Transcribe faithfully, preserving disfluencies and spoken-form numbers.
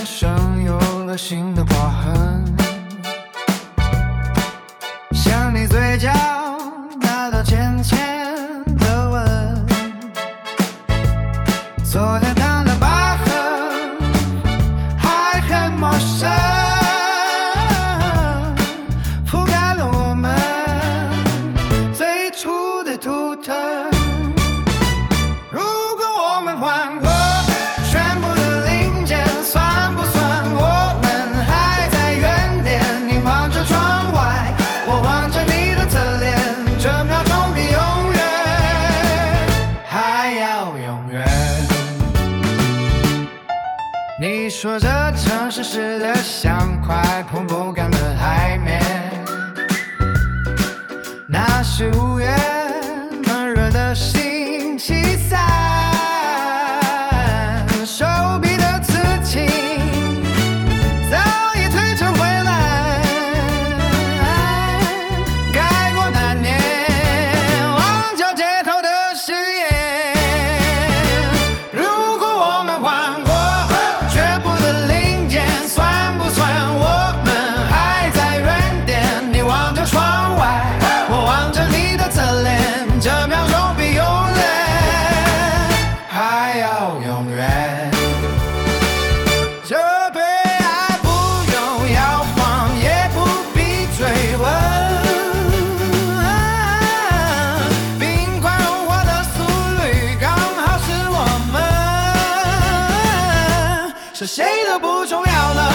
生有了新的划痕，像你嘴角那道浅浅的吻，昨天烫的疤痕还很陌生，覆盖了我们最初的图腾。如果我们换过全部的零件，算不算我们还在原点？你望着窗外，我望着你的侧脸，这秒钟比永远还要永远。你说这城市湿得像块碰不干的海绵，那是五月闷热的星期三，手臂的刺青早已褪成灰蓝，改过那年忘旧街头的誓言。如果我们换过全部的零件，算不算我们还在原点？你望着窗外，我望着你的侧脸，这秒钟比永远还要永远。这对爱不用摇晃，也不必追问，冰块融化的速率刚好是我们，是谁都不重要了。